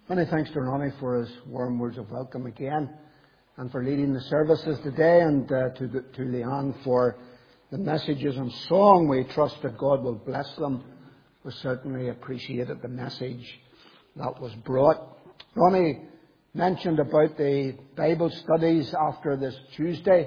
Many thanks to Ronnie for his warm words of welcome again, and for leading the services today, and to Leanne for the messages and song. We trust that God will bless them. We certainly appreciated the message that was brought. Ronnie mentioned about the Bible studies after this Tuesday.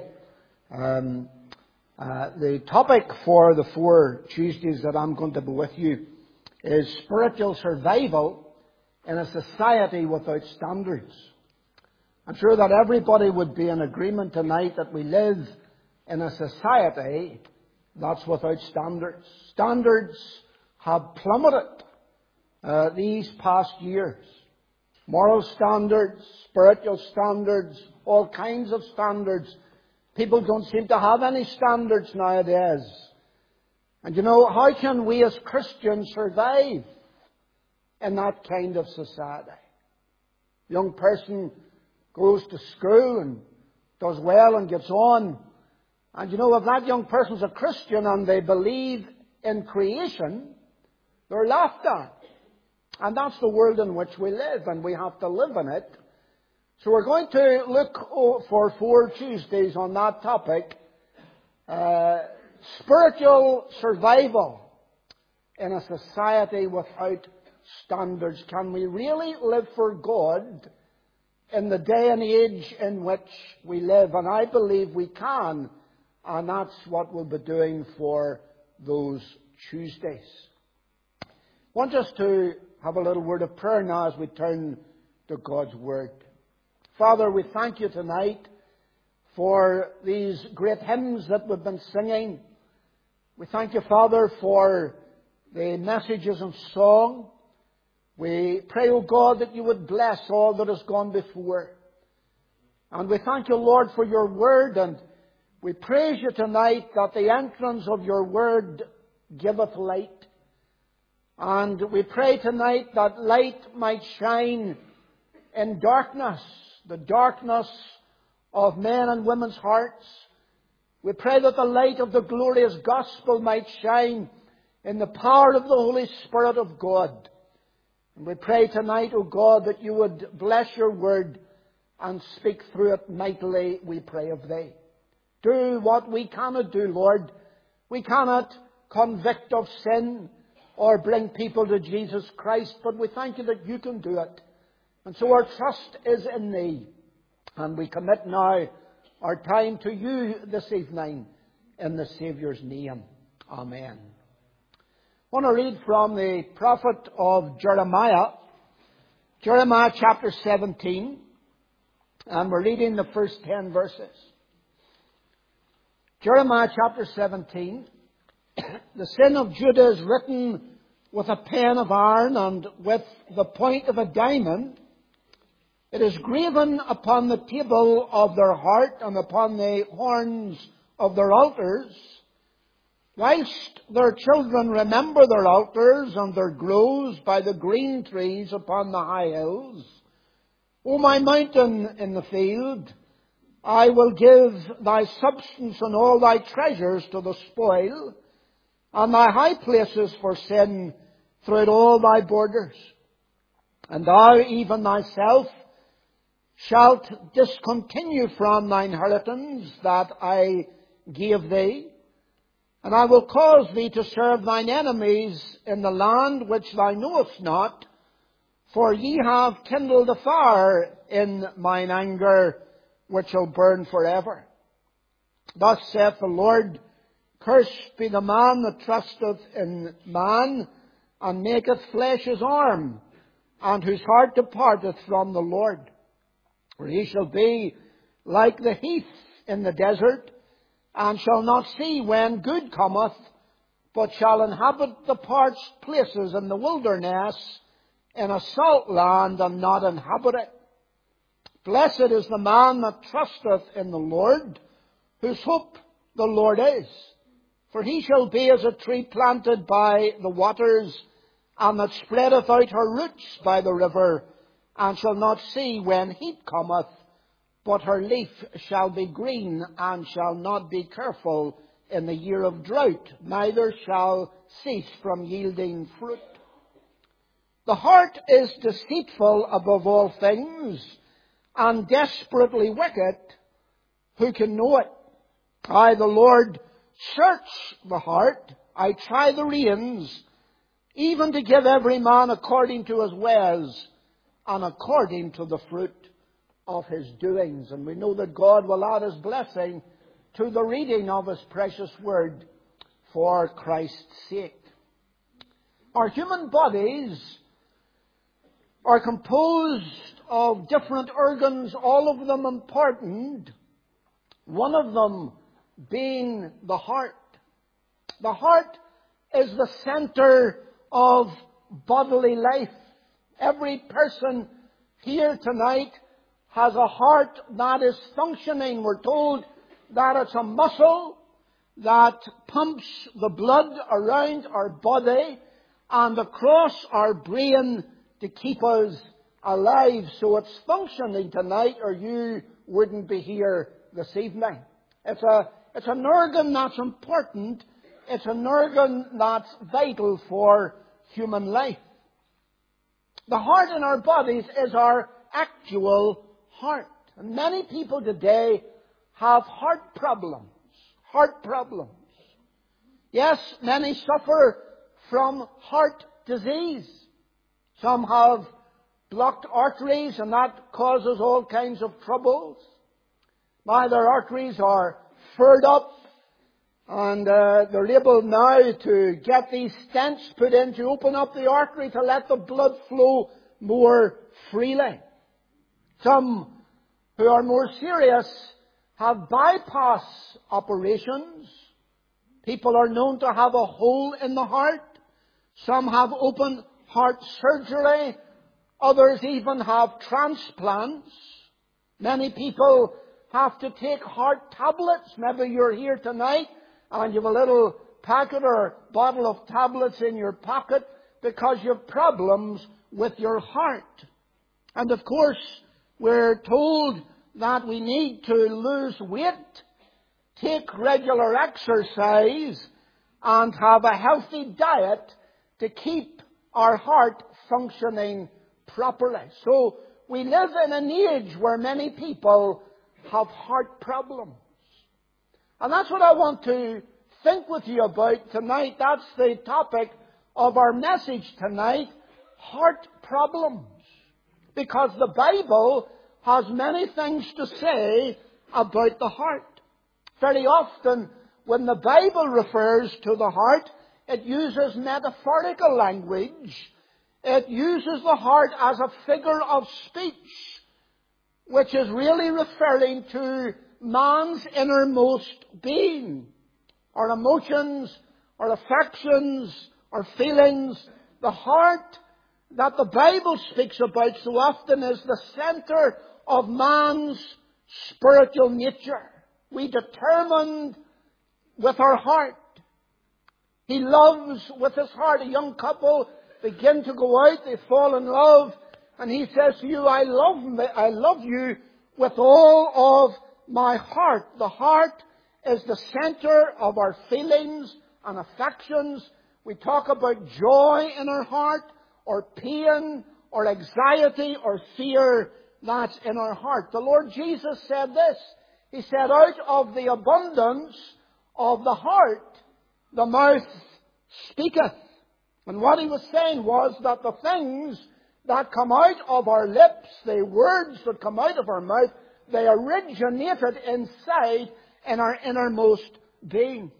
The topic for the 4 Tuesdays that I'm going to be with you is spiritual survival in a society without standards. I'm sure that everybody would be in agreement tonight that we live in a society that's without standards. Standards have plummeted these past years. Moral standards, spiritual standards, all kinds of standards. People don't seem to have any standards nowadays. And you know, how can we as Christians survive in that kind of society? A young person goes to school and does well and gets on. And you know, if that young person's a Christian and they believe in creation, they're laughed at. And that's the world in which we live, and we have to live in it. So we're going to look for 4 Tuesdays on that topic. Spiritual survival in a society without standards. Can we really live for God in the day and age in which we live? And I believe we can. And that's what we'll be doing for those Tuesdays. I want us to have a little word of prayer now as we turn to God's Word. Father, we thank you tonight for these great hymns that we've been singing. We thank you, Father, for the messages and song. We pray, O God, that you would bless all that has gone before. And we thank you, Lord, for your Word, and we praise you tonight that the entrance of your Word giveth light. And we pray tonight that light might shine in darkness, the darkness of men and women's hearts. We pray that the light of the glorious gospel might shine in the power of the Holy Spirit of God. And we pray tonight, O God, that you would bless your word and speak through it mightily, we pray of thee. Do what we cannot do, Lord. We cannot convict of sin or bring people to Jesus Christ, but we thank you that you can do it. And so our trust is in thee. And we commit now our time to you this evening in the Saviour's name. Amen. I want to read from the prophet of Jeremiah, Jeremiah chapter 17, and we're reading the first 10 verses. Jeremiah chapter 17, the sin of Judah is written with a pen of iron and with the point of a diamond. It is graven upon the table of their heart and upon the horns of their altars. Whilst their children remember their altars and their groves by the green trees upon the high hills. O my mountain in the field, I will give thy substance and all thy treasures to the spoil, and thy high places for sin throughout all thy borders. And thou even thyself shalt discontinue from thine inheritance that I gave thee. And I will cause thee to serve thine enemies in the land which thou knowest not, for ye have kindled a fire in mine anger, which shall burn forever. Thus saith the Lord, cursed be the man that trusteth in man, and maketh flesh his arm, and whose heart departeth from the Lord. For he shall be like the heath in the desert, and shall not see when good cometh, but shall inhabit the parched places in the wilderness, in a salt land, and not inhabit it. Blessed is the man that trusteth in the Lord, whose hope the Lord is. For he shall be as a tree planted by the waters, and that spreadeth out her roots by the river, and shall not see when heat cometh, but her leaf shall be green, and shall not be careful in the year of drought, neither shall cease from yielding fruit. The heart is deceitful above all things and desperately wicked. Who can know it? I, the Lord, search the heart. I try the reins, even to give every man according to his ways and according to the fruit of his doings. And we know that God will add his blessing to the reading of his precious word for Christ's sake. Our human bodies are composed of different organs, all of them important, one of them being the heart. The heart is the center of bodily life. Every person here tonight has a heart that is functioning. We're told that it's a muscle that pumps the blood around our body and across our brain to keep us alive. So it's functioning tonight, or you wouldn't be here this evening. It's an organ that's important. It's an organ that's vital for human life. The heart in our bodies is our actual heart. And many people today have heart problems. Heart problems. Yes, many suffer from heart disease. Some have blocked arteries, and that causes all kinds of troubles. Their arteries are furred up, and they're able now to get these stents put in to open up the artery to let the blood flow more freely. Some who are more serious have bypass operations. People are known to have a hole in the heart. Some have open heart surgery. Others even have transplants. Many people have to take heart tablets. Maybe you're here tonight and you have a little packet or bottle of tablets in your pocket because you have problems with your heart. And of course, we're told that we need to lose weight, take regular exercise, and have a healthy diet to keep our heart functioning properly. So we live in an age where many people have heart problems. And that's what I want to think with you about tonight. That's the topic of our message tonight, heart problems. Because the Bible has many things to say about the heart. Very often, when the Bible refers to the heart, it uses metaphorical language. It uses the heart as a figure of speech, which is really referring to man's innermost being. Our emotions, our affections, our feelings. The heart that the Bible speaks about so often is the center of man's spiritual nature. We determine with our heart. He loves with his heart. A young couple begin to go out, they fall in love, and he says to you, I love you with all of my heart. The heart is the center of our feelings and affections. We talk about joy in our heart, or pain, or anxiety, or fear that's in our heart. The Lord Jesus said this. He said, out of the abundance of the heart, the mouth speaketh. And what he was saying was that the things that come out of our lips, the words that come out of our mouth, they originated inside in our innermost being.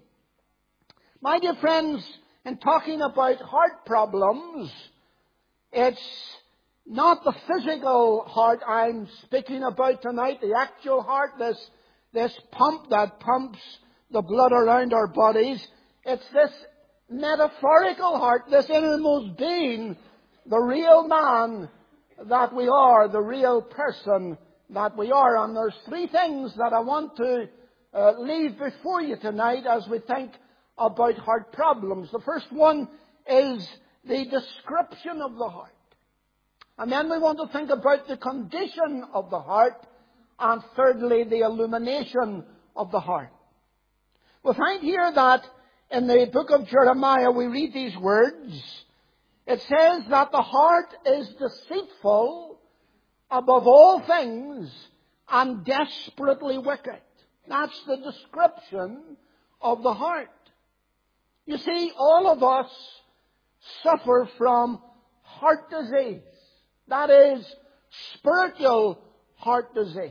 My dear friends, in talking about heart problems, it's not the physical heart I'm speaking about tonight, the actual heart, this pump that pumps the blood around our bodies. It's this metaphorical heart, this innermost being, the real man that we are, the real person that we are. And there's three things that I want to leave before you tonight as we think about heart problems. The first one is the description of the heart. And then we want to think about the condition of the heart. And thirdly, the illumination of the heart. We find here that in the book of Jeremiah we read these words. It says that the heart is deceitful above all things and desperately wicked. That's the description of the heart. You see, all of us suffer from heart disease. That is, spiritual heart disease.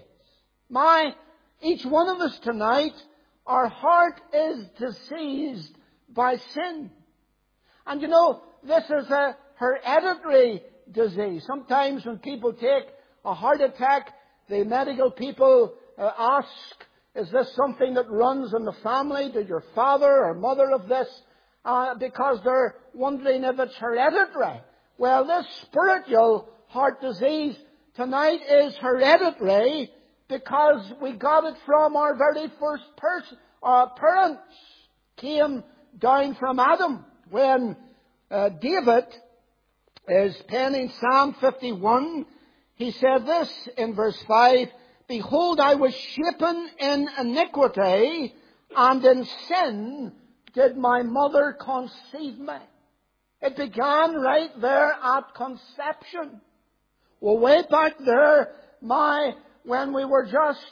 Each one of us tonight, our heart is diseased by sin. And you know, this is a hereditary disease. Sometimes when people take a heart attack, the medical people ask, is this something that runs in the family? Did your father or mother of this? Because they're wondering if it's hereditary. Well, this spiritual heart disease tonight is hereditary because we got it from our very first parents. Came down from Adam. When David is penning Psalm 51, he said this in verse 5, "Behold, I was shapen in iniquity, and in sin did my mother conceive me." It began right there at conception. Well, way back there, when we were just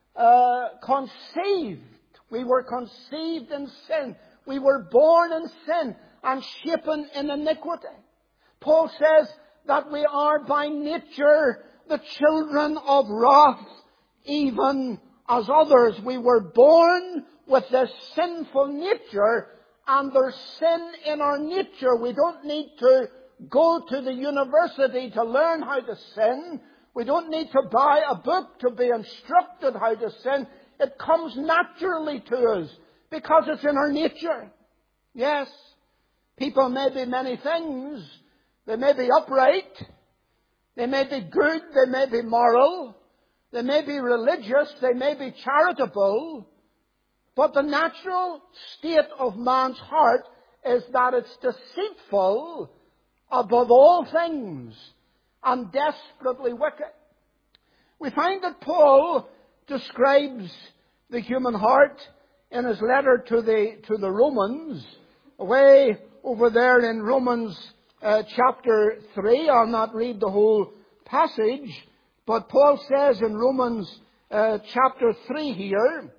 conceived, we were conceived in sin. We were born in sin and shapen in iniquity. Paul says that we are by nature the children of wrath, even as others. We were born with this sinful nature, and there's sin in our nature. We don't need to go to the university to learn how to sin. We don't need to buy a book to be instructed how to sin. It comes naturally to us because it's in our nature. Yes, people may be many things. They may be upright. They may be good. They may be moral. They may be religious. They may be charitable. But the natural state of man's heart is that it's deceitful above all things and desperately wicked. We find that Paul describes the human heart in his letter to the Romans, way over there in Romans chapter 3. I'll not read the whole passage, but Paul says in Romans chapter 3 here,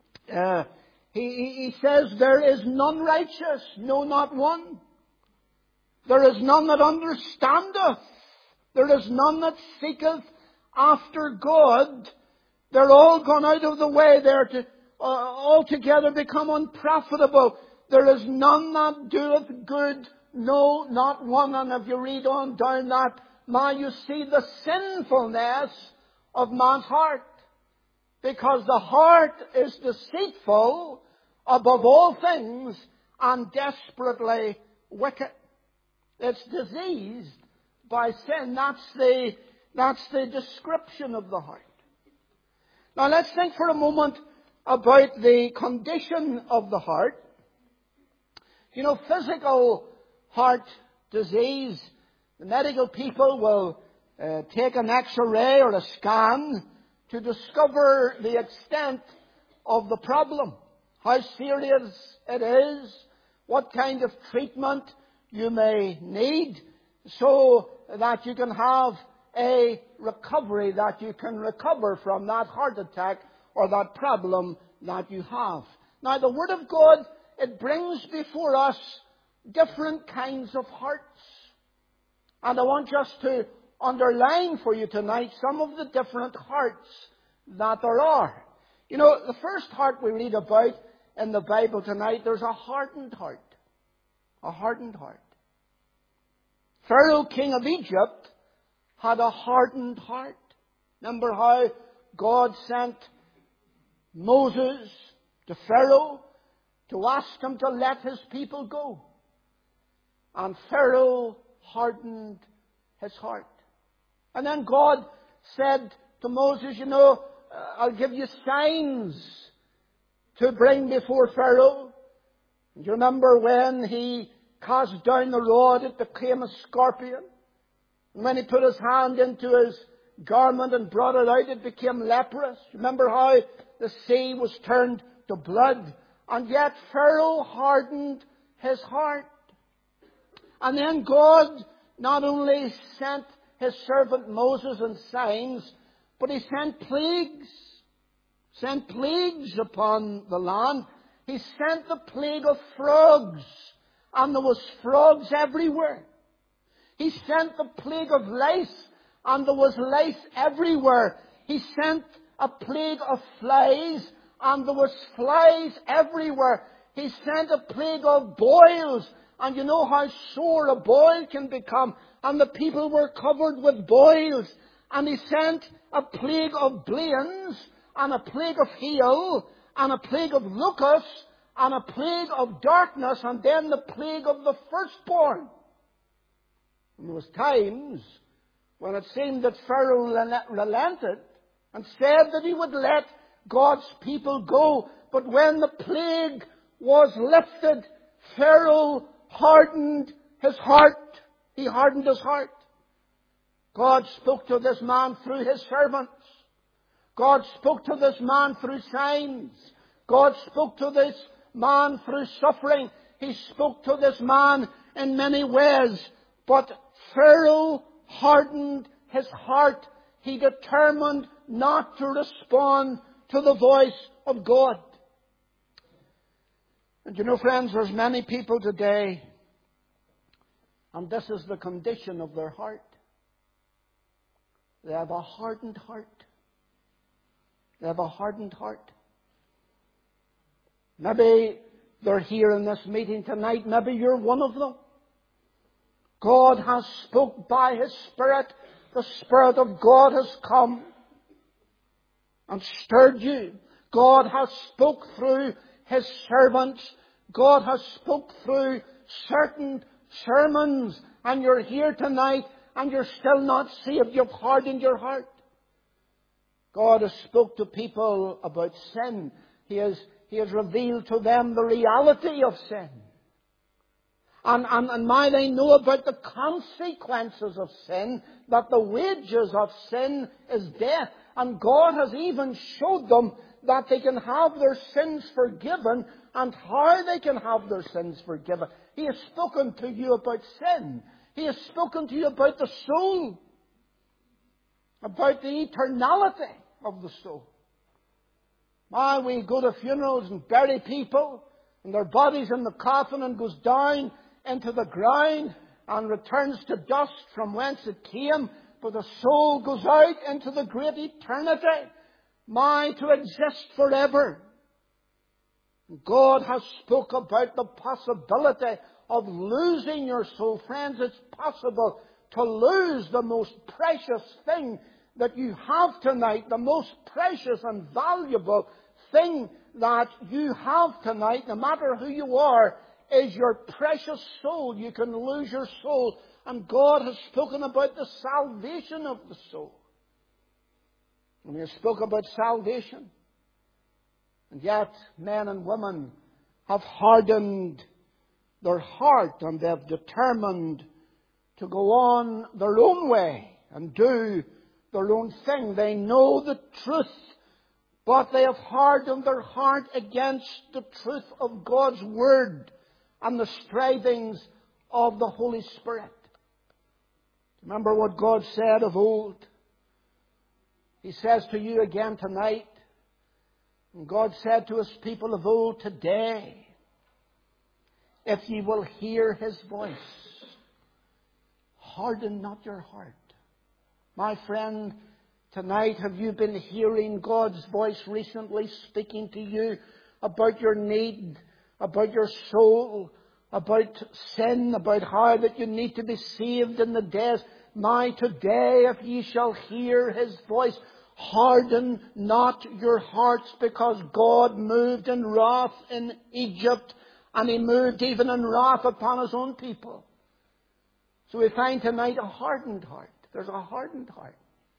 he says, "There is none righteous, no, not one. There is none that understandeth. There is none that seeketh after God. They're all gone out of the way. They're altogether become unprofitable. There is none that doeth good, no, not one." And if you read on down that, now you see the sinfulness of man's heart. Because the heart is deceitful above all things and desperately wicked. It's diseased by sin. That's the description of the heart. Now let's think for a moment about the condition of the heart. You know, physical heart disease, the medical people will take an X-ray or a scan to discover the extent of the problem, how serious it is, what kind of treatment you may need, so that you can have a recovery, that you can recover from that heart attack or that problem that you have. Now, the Word of God, it brings before us different kinds of hearts. And I want just to underline for you tonight some of the different hearts that there are. You know, the first heart we read about in the Bible tonight, there's a hardened heart. A hardened heart. Pharaoh, king of Egypt, had a hardened heart. Remember how God sent Moses to Pharaoh to ask him to let his people go. And Pharaoh hardened his heart. And then God said to Moses, you know, I'll give you signs to bring before Pharaoh. Do you remember when he cast down the rod, it became a scorpion? And when he put his hand into his garment and brought it out, it became leprous. Remember how the sea was turned to blood? And yet Pharaoh hardened his heart. And then God not only sent His servant Moses and signs, but He sent plagues. Sent plagues upon the land. He sent the plague of frogs. And there was frogs everywhere. He sent the plague of lice. And there was lice everywhere. He sent a plague of flies. And there was flies everywhere. He sent a plague of boils. And you know how sore a boil can become. And the people were covered with boils. And He sent a plague of blains, and a plague of hail, and a plague of locusts, and a plague of darkness, and then the plague of the firstborn. And there was times when it seemed that Pharaoh relented and said that he would let God's people go. But when the plague was lifted, Pharaoh hardened his heart. He hardened his heart. God spoke to this man through His servants. God spoke to this man through signs. God spoke to this man through suffering. He spoke to this man in many ways. But Pharaoh hardened his heart. He determined not to respond to the voice of God. And you know, friends, there's many people today, and this is the condition of their heart. They have a hardened heart. They have a hardened heart. Maybe they're here in this meeting tonight. Maybe you're one of them. God has spoke by His Spirit. The Spirit of God has come and stirred you. God has spoke through His servants. God has spoke through certain sermons. And you're here tonight and you're still not saved. You've hardened your heart. God has spoke to people about sin. He has revealed to them the reality of sin. And now they know about the consequences of sin, that the wages of sin is death. And God has even showed them that they can have their sins forgiven and how they can have their sins forgiven. He has spoken to you about sin. He has spoken to you about the soul, about the eternality of the soul. Now we go to funerals and bury people, and their bodies in the coffin and goes down into the ground and returns to dust from whence it came, but the soul goes out into the great eternity, now to exist forever. God has spoke about the possibility of losing your soul. Friends, it's possible to lose the most precious thing that you have tonight, the most precious and valuable thing that you have tonight, no matter who you are, is your precious soul. You can lose your soul. And God has spoken about the salvation of the soul. And He has spoken about salvation. And yet, men and women have hardened their heart and they have determined to go on their own way and do their own thing. They know the truth, but they have hardened their heart against the truth of God's Word and the strivings of the Holy Spirit. Remember what God said of old. He says to you again tonight, and God said to His people of old today, if ye will hear His voice, harden not your heart. My friend, tonight have you been hearing God's voice recently speaking to you about your need, about your soul, about sin, about how that you need to be saved in the days? Now today, if ye shall hear His voice, harden not your hearts, because God moved in wrath in Egypt, and He moved even in wrath upon His own people. So we find tonight a hardened heart. There's a hardened heart.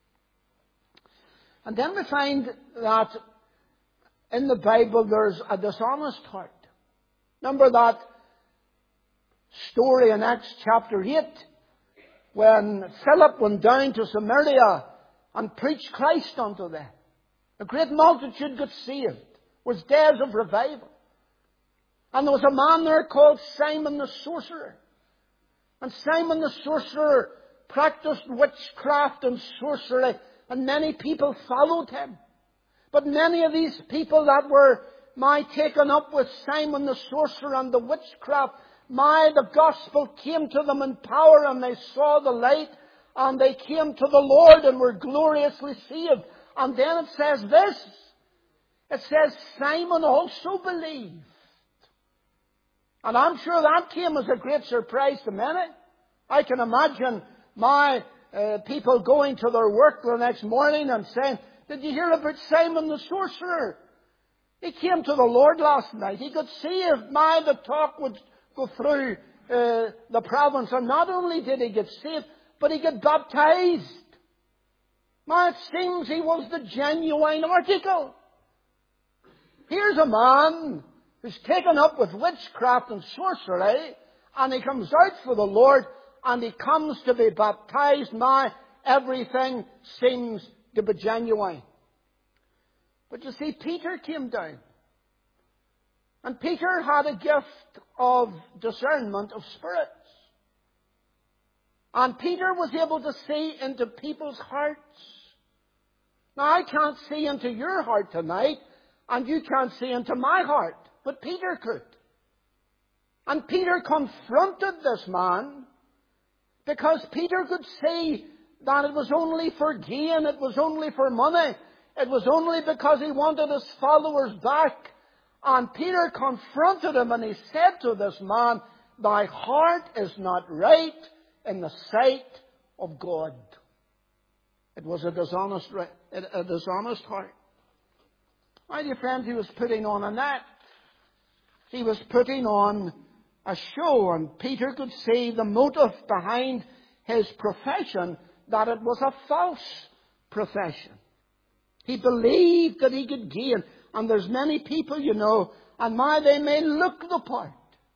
And then we find that in the Bible there's a dishonest heart. Remember that story in Acts chapter 8 when Philip went down to Samaria and preached Christ unto them. A great multitude got saved. It was days of revival. And there was a man there called Simon the sorcerer. And Simon the sorcerer practiced witchcraft and sorcery, and many people followed him. But many of these people that were taken up with Simon the sorcerer and the witchcraft, the gospel came to them in power, and they saw the light, and they came to the Lord and were gloriously saved. And then it says this. It says Simon also believed. And I'm sure that came as a great surprise to many. I can imagine people going to their work the next morning and saying, "Did you hear about Simon the sorcerer? He came to the Lord last night. He could see if the talk would go through the province. And not only did he get saved, but he got baptized. It seems he was the genuine article. Here's a man who's taken up with witchcraft and sorcery, and he comes out for the Lord, and he comes to be baptized. Everything seems to be genuine." But you see, Peter came down. And Peter had a gift of discernment of spirits. And Peter was able to see into people's hearts. Now, I can't see into your heart tonight, and you can't see into my heart. But Peter could. And Peter confronted this man, because Peter could see that it was only for gain, it was only for money, it was only because he wanted his followers back. And Peter confronted him, and he said to this man, "Thy heart is not right in the sight of God." It was a dishonest heart. My dear friends, he was putting on an act. He was putting on a show, and Peter could see the motive behind his profession, that it was a false profession. He believed that he could gain. And there's many people, and they may look the part.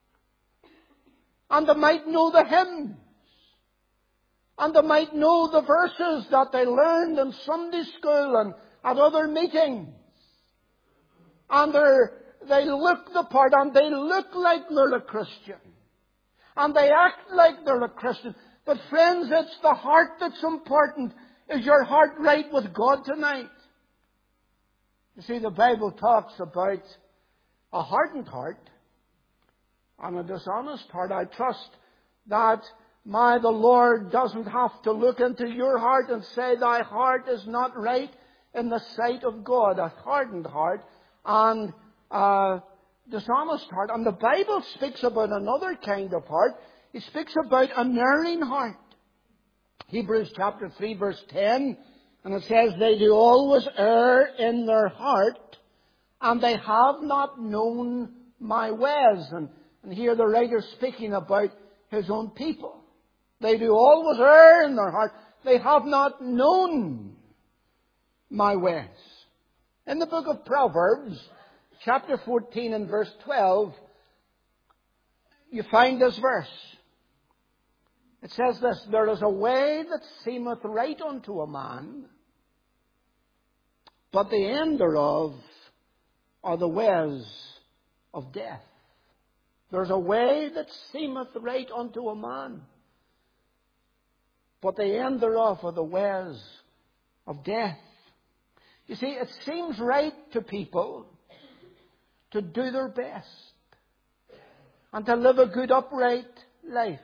And they might know the hymns. And they might know the verses that they learned in Sunday school and at other meetings. And they look the part, and they look like they're a Christian. And they act like they're a Christian. But friends, it's the heart that's important. Is your heart right with God tonight? You see, the Bible talks about a hardened heart and a dishonest heart. I trust that the Lord doesn't have to look into your heart and say, "Thy heart is not right in the sight of God." A hardened heart and a dishonest heart. And the Bible speaks about another kind of heart. It speaks about an erring heart. Hebrews chapter 3 verse 10. And it says, "They do always err in their heart, and they have not known my ways." And here the writer is speaking about his own people. They do always err in their heart. They have not known my ways. In the book of Proverbs, chapter 14 and verse 12, you find this verse. It says this, "There is a way that seemeth right unto a man, but the end thereof are the ways of death." There's a way that seemeth right unto a man, but the end thereof are the ways of death. You see, it seems right to people to do their best and to live a good, upright life.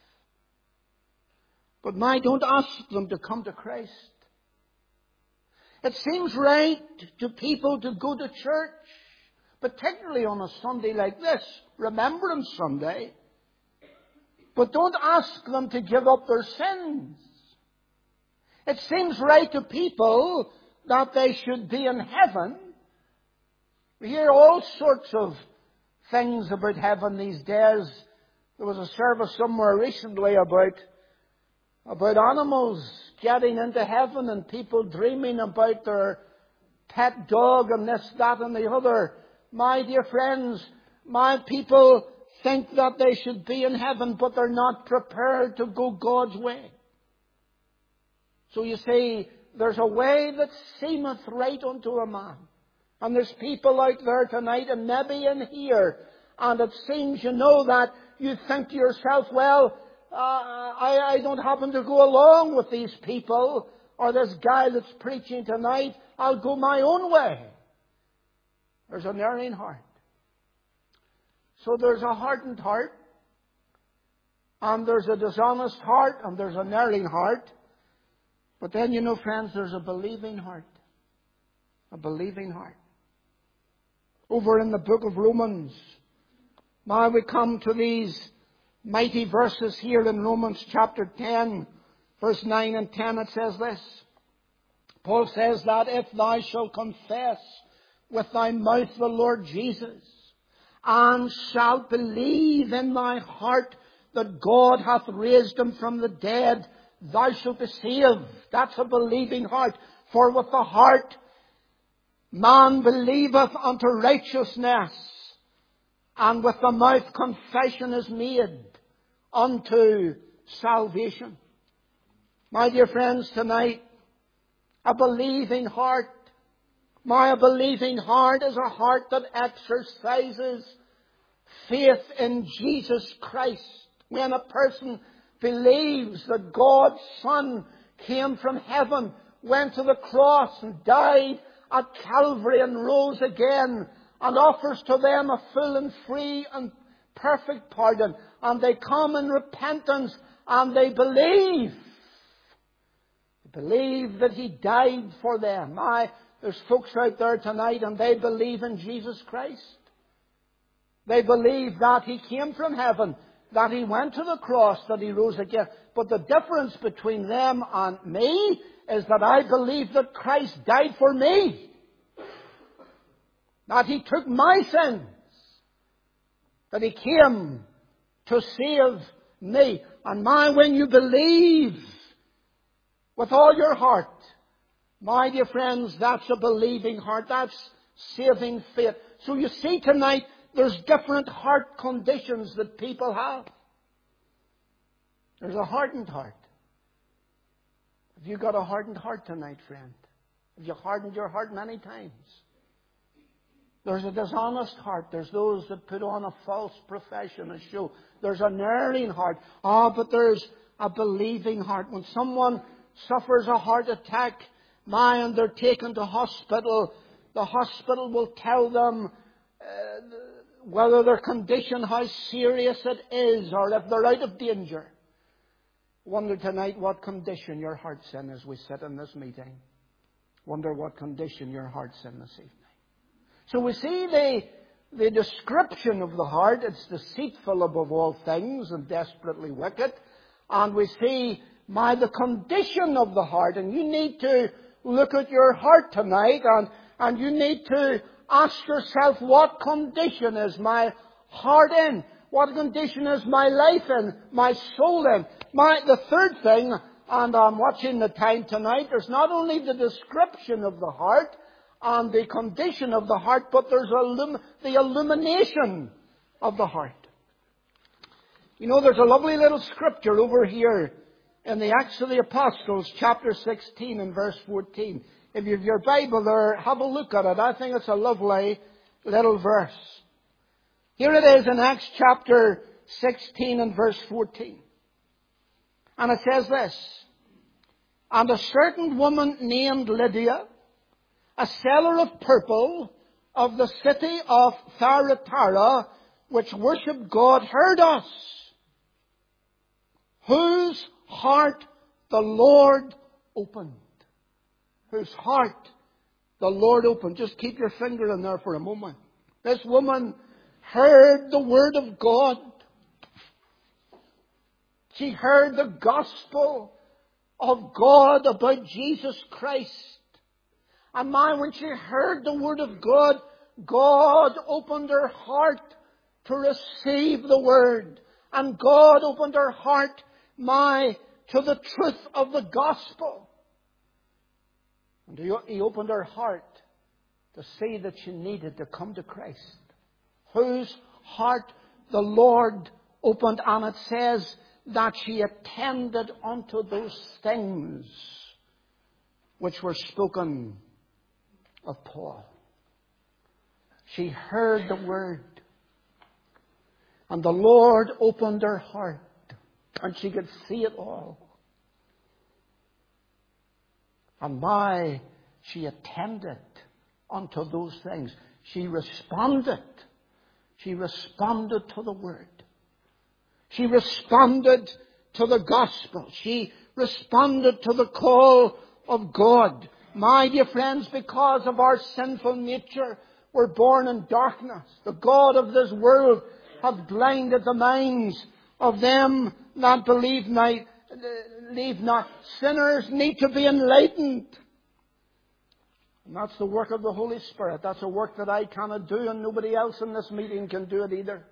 But don't ask them to come to Christ. It seems right to people to go to church, particularly on a Sunday like this, Remembrance Sunday. But don't ask them to give up their sins. It seems right to people that they should be in heaven. We hear all sorts of things about heaven these days. There was a service somewhere recently about animals getting into heaven and people dreaming about their pet dog and this, that and the other. My dear friends, my people think that they should be in heaven, but they're not prepared to go God's way. So you see, there's a way that seemeth right unto a man. And there's people out there tonight and maybe in here, and it seems that you think to yourself, well, I don't happen to go along with these people or this guy that's preaching tonight. I'll go my own way. There's an erring heart. So there's a hardened heart, and there's a dishonest heart, and there's an erring heart. But then, you know, friends, there's a believing heart. A believing heart. Over in the book of Romans, now we come to these mighty verses here in Romans chapter 10, verse 9 and 10. It says this. Paul says that if thou shalt confess with thy mouth the Lord Jesus, and shalt believe in thy heart that God hath raised him from the dead, thou shalt be saved. That's a believing heart. For with the heart man believeth unto righteousness, and with the mouth confession is made unto salvation. My dear friends, tonight, a believing heart. A believing heart is a heart that exercises faith in Jesus Christ. When a person believes that God's Son came from heaven, went to the cross and died at Calvary and rose again, and offers to them a full and free and perfect pardon, and they come in repentance and they believe. They believe that He died for them. There's folks out there tonight and they believe in Jesus Christ. They believe that He came from heaven, that He went to the cross, that He rose again. But the difference between them and me is that I believe that Christ died for me. That He took my sins. That He came to save me. And when you believe with all your heart, my dear friends, that's a believing heart. That's saving faith. So you see tonight, there's different heart conditions that people have. There's a hardened heart. Have you got a hardened heart tonight, friend? Have you hardened your heart many times? There's a dishonest heart. There's those that put on a false profession, a show. There's an erring heart. But there's a believing heart. When someone suffers a heart attack, and they're taken to hospital, the hospital will tell them whether their condition, how serious it is, or if they're out of danger. Wonder tonight what condition your heart's in as we sit in this meeting. Wonder what condition your heart's in this evening. So we see the description of the heart. It's deceitful above all things and desperately wicked. And we see the condition of the heart. And you need to look at your heart tonight, and you need to ask yourself, what condition is my heart in? What condition is my life in? My soul in? The third thing, and I'm watching the time tonight, there's not only the description of the heart and the condition of the heart, but there's the illumination of the heart. You know, there's a lovely little scripture over here in the Acts of the Apostles, chapter 16 and verse 14. If you have your Bible there, have a look at it. I think it's a lovely little verse. Here it is in Acts chapter 16 and verse 14. And it says this. And a certain woman named Lydia, a seller of purple of the city of Thyatira, which worshipped God, heard us, whose heart the Lord opened. Whose heart the Lord opened. Just keep your finger in there for a moment. This woman heard the Word of God. She heard the gospel of God about Jesus Christ. And when she heard the Word of God, God opened her heart to receive the Word. And God opened her heart, to the truth of the gospel. And He opened her heart to see that she needed to come to Christ. Whose heart the Lord opened. And it says that she attended unto those things which were spoken of Paul. She heard the Word. And the Lord opened her heart. And she could see it all. And why she attended unto those things. She responded. She responded to the Word. She responded to the gospel. She responded to the call of God. My dear friends, because of our sinful nature, we're born in darkness. The God of this world hath blinded the minds of them that believe not. Sinners need to be enlightened. And that's the work of the Holy Spirit. That's a work that I cannot do, and nobody else in this meeting can do it either.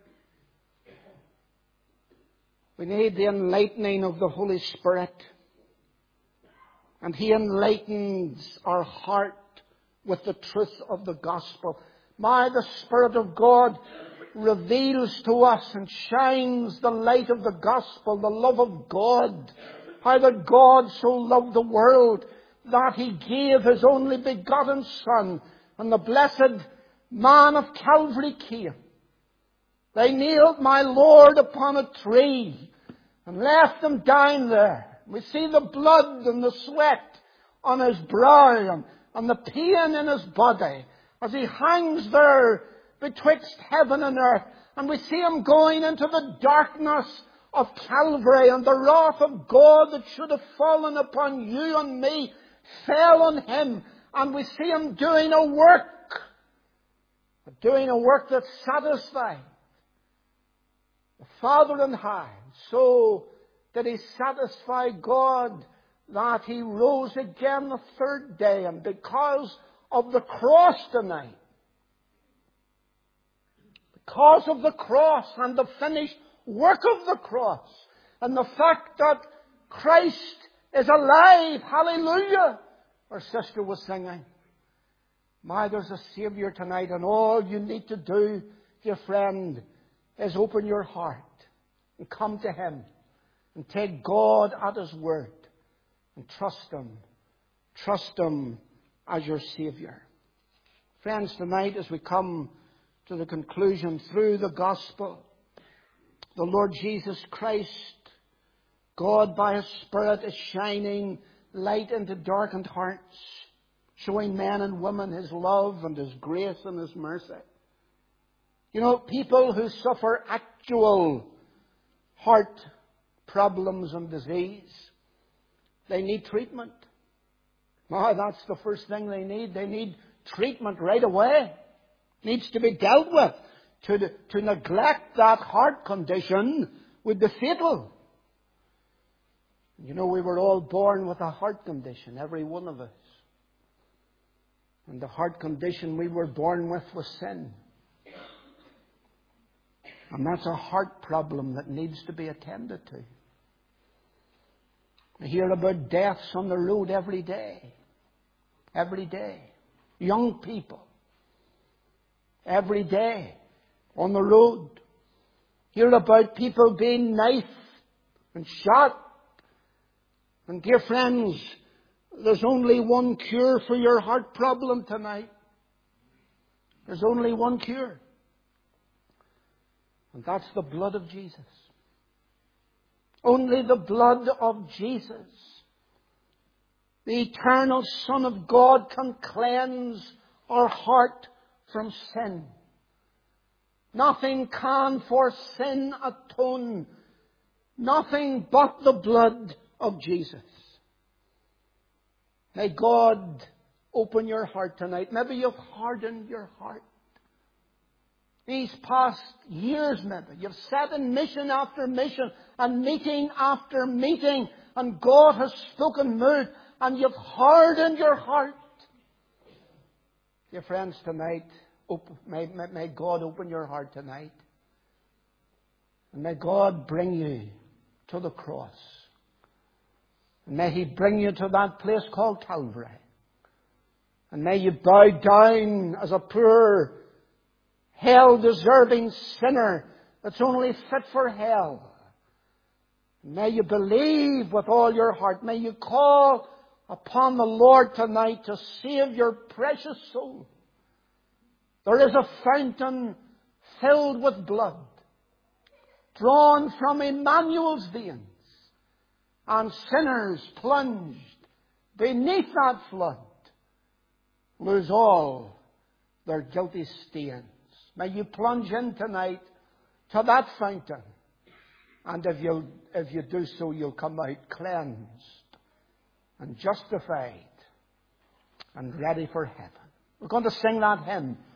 We need the enlightening of the Holy Spirit. And He enlightens our heart with the truth of the gospel. The Spirit of God reveals to us and shines the light of the gospel, the love of God. How that God so loved the world that He gave His only begotten Son. And the blessed man of Calvary came. They nailed my Lord upon a tree and left Him down there. We see the blood and the sweat on His brow and the pain in His body as He hangs there betwixt heaven and earth. And we see Him going into the darkness of Calvary, and the wrath of God that should have fallen upon you and me fell on Him. And we see Him doing a work that satisfied the Father in high. So did He satisfy God that He rose again the third day. And because of the cross tonight, because of the cross and the finished work of the cross, and the fact that Christ is alive, hallelujah, our sister was singing. There's a Saviour tonight, and all you need to do, dear friend, is open your heart and come to Him and take God at His word and trust Him. Trust Him as your Saviour. Friends, tonight as we come to the conclusion, through the gospel, the Lord Jesus Christ, God by His Spirit, is shining light into darkened hearts, showing men and women His love and His grace and His mercy. You know, people who suffer actual heart problems and disease, they need treatment. That's the first thing they need. They need treatment right away. It needs to be dealt with. To neglect that heart condition would be fatal. You know, we were all born with a heart condition, every one of us. And the heart condition we were born with was sin. And that's a heart problem that needs to be attended to. We hear about deaths on the road every day. Every day. Young people. Every day. On the road. Hear about people being knifed and shot. And dear friends, there's only one cure for your heart problem tonight. There's only one cure. And that's the blood of Jesus. Only the blood of Jesus, the eternal Son of God, can cleanse our heart from sin. Nothing can for sin atone. Nothing but the blood of Jesus. May God open your heart tonight. Maybe you've hardened your heart. These past years, maybe, you've sat in mission after mission and meeting after meeting, and God has spoken moved, and you've hardened your heart. Dear friends, tonight, may God open your heart tonight. And may God bring you to the cross. And may He bring you to that place called Calvary. And may you bow down as a poor, hell-deserving sinner that's only fit for hell. May you believe with all your heart. May you call upon the Lord tonight to save your precious soul. There is a fountain filled with blood, drawn from Emmanuel's veins. and sinners plunged beneath that flood lose all their guilty stains. May you plunge in tonight to that fountain, and if you do so, you'll come out cleansed and justified and ready for heaven. We're going to sing that hymn.